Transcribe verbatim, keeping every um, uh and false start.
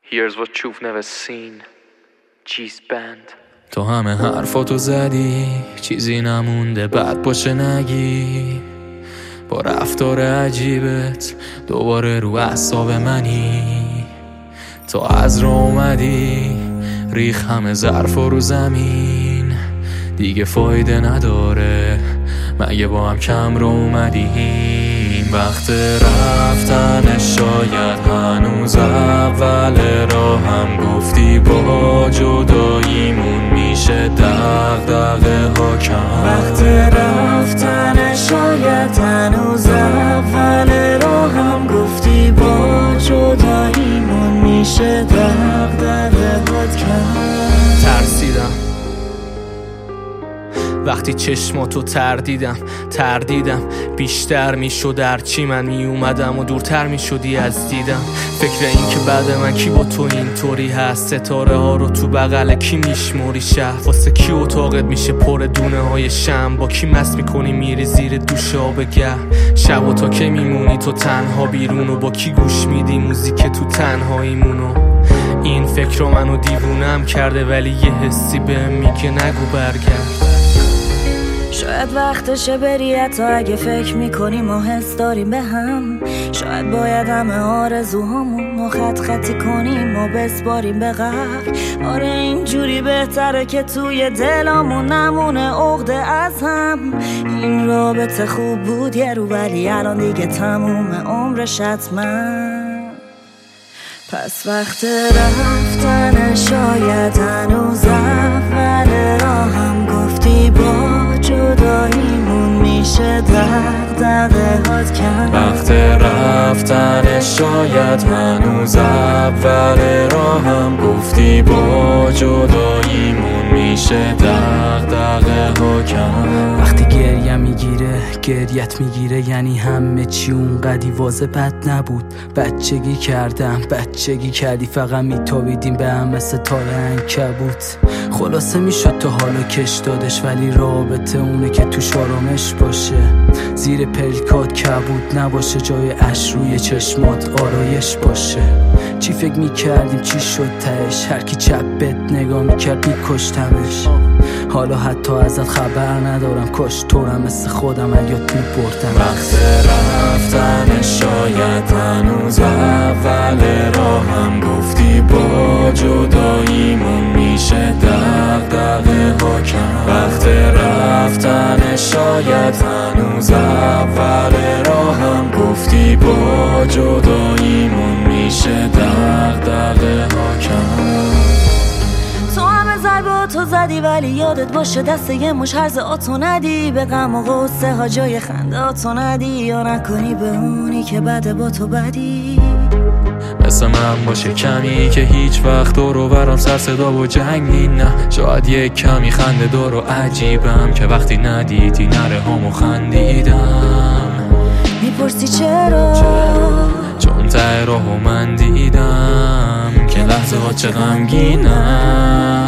Here's what you've never seen. G's band. تو همه حرفاتو زدی، چیزی نمونده بد باشه نگی. با رفتار عجیبت دوباره رو اعصاب منی. تو از رو اومدی ریخ همه ظرفا رو زمین. دیگه فایده نداره مگه با هم کم رو اومدیم. وقت رفتن شاید هنوز اول راه هم گفتی با جداییمون میشه دغدغه ها کم. وقت رفتن شاید هنوز اول راه هم گفتی با جداییمون میشه دغدغه ها کم. ترسیدم وقتی چشماتو تردیدم تردیدم بیشتر میشد هرچی من میومدم و دورتر میشدی از دیدم. فکر این که بعد من کی با تو اینطوری هست، ستاره ها رو تو بغل کی میشموری، شهر واسه کی اتاقت میشه پر دونه های شم، با کی مست میکنی میری زیر دوش آب گرم. شب و تا که میمونی تو تنها بیرون و با کی گوش میدی موزیک تو تنهاییمونو. این فکر رو منو دیوونم کرده ولی یه حسی بهم میگه نگو برگرد. شاید وقتشه بری حتی اگه فکر میکنیم و حس داریم به هم. شاید باید همه آرزوهامون و خط خطی کنیم و بسپاریم به قبر. آره اینجوری بهتره که توی دلامون نمونه عقده از هم. این رابطه خوب بود یه رو ولی الان دیگه تموم عمرش حتما. پس وقت رفتن شاید هنوز اول راه هم گفتی با جداییمون میشه دغدغه هات کم. وقت رفتن شاید هنوز اول راه هم گفتی با جداییمون میشه دغدغه ها کم. وقتی گریه میگیره گریت میگیره یعنی همه چی اونقدی واضح بد نبود. بچگی کردم بچگی کردی فقط میتابیدیم به هم مثل تار عنکبوت. خلاصه میشد تو حالو کش دادش ولی رابطه اونه که توش آرامش باشه. زیر پلکات کبود نباشه جای اش روی چشمات آرایش باشه. چی فکر میکردیم چی شد تهش، هرکی چپ بد نگاه میکرد میکشتمش. حالا حتی ازت خبر ندارم کاش تورم مثل خودم الیات میبردم. وقت رفتن شاید هنوز اول راه هم گفتی با جداییمون میشه دغدغه ها کم. وقت رفتن شاید هنوز اول راه هم گفتی با جداییمون میشه دغدغه ها کم. تو همه ضربه تو زدی ولی یادت باشه دست یه مش هرز آتو ندی. به غم و غصه ها جای خنده آتو ندی یا نکنی به اونی که بده با تو بدی. مثل من باشه کمی که هیچ وقت دورو برام سر صدا و جنگی نه. شاید یک کمی خنده دار و عجیبم که وقتی ندیدی نره همو خندیدم. میپرسی چرا؟ چون ته راهو من دیدم که لحظه ها چه غمگینم.